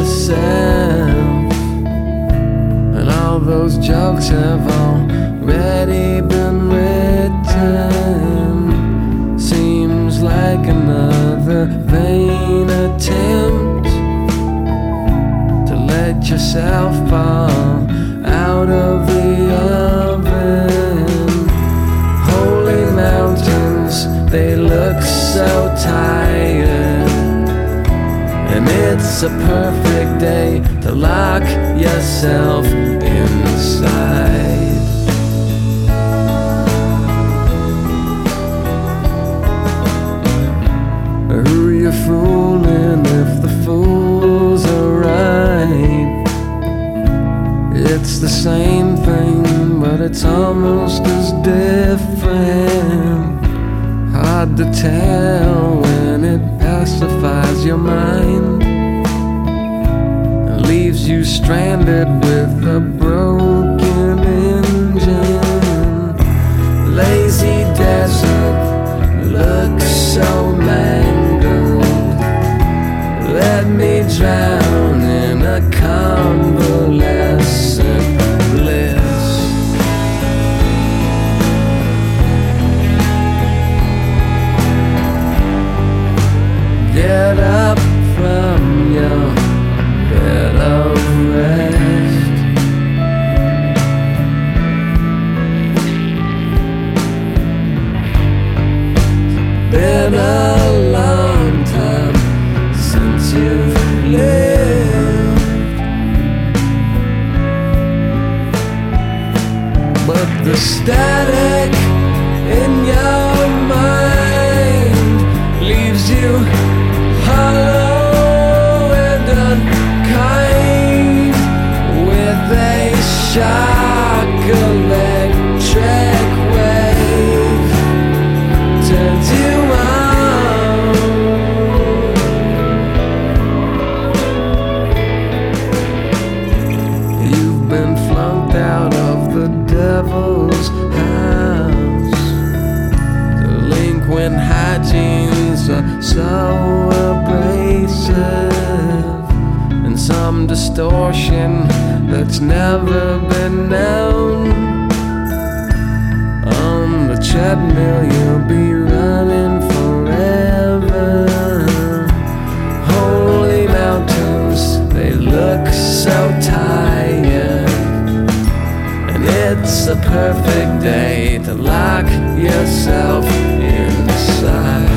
yourself. And all those jokes have already been written. Seems like another vain attempt to let yourself fall out of the oven. Holy mountains, they look so tired, and it's a perfect day to lock yourself inside. Who are you fooling if the fools are right? It's the same thing, but it's almost as different. Hard to tell when it pacifies your mind and leaves you stranded with a broken engine. Lazy desert looks so mangled. Let me drown in a convalescent bliss. Get up from your bed of rest. Been a long time since you've lived, but the static in your mind leaves you hollow and unkind, with a shock electric wave turns you on. You've been flunked out of the devil's house. Delinquent hygienes are so abrasive, and some distortion that's never been known. On the treadmill you'll be running forever. Holy mountains, they look so tired, and it's a perfect day to lock yourself inside.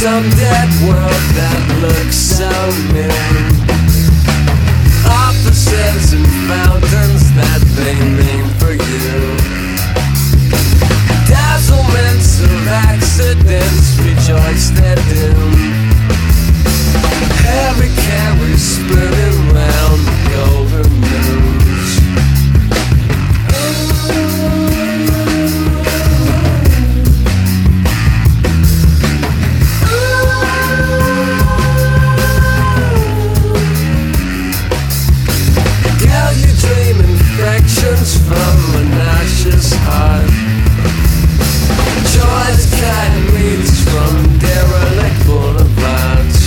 some dead world that looks so new. Offices and fountains that they name for you. Dazzlements of accidents rejoice their doom. Heavy carries spinning round the golden news. Girl, you dream infections from a nauseous heart. Joy's kind leads from derelict boulevards.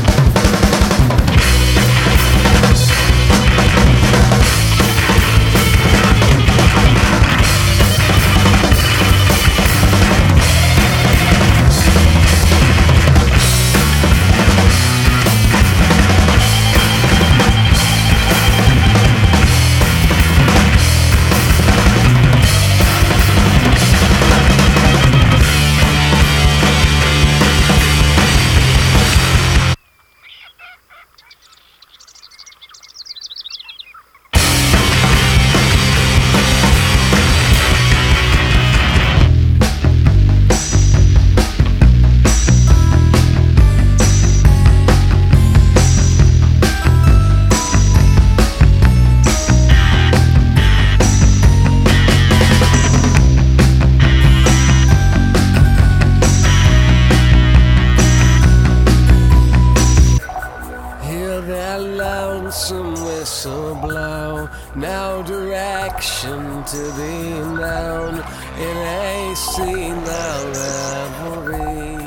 Lonesome whistle blow, no direction to be known in a scene of revelry.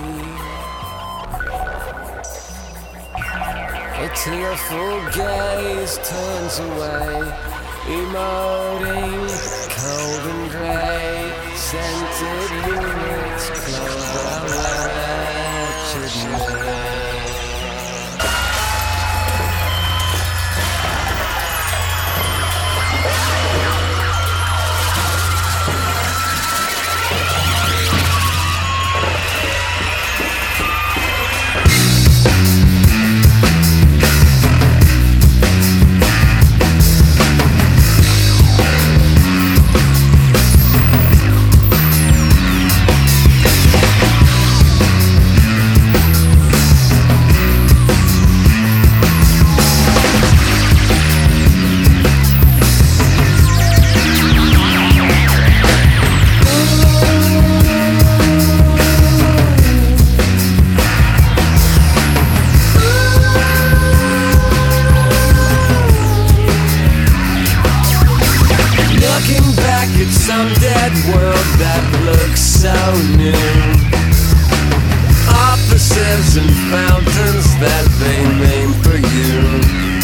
A tearful gaze turns away, emoting cold and grey. Scented units close our wretched night. Looking back at some dead world that looks so new. Offices and fountains that they name for you.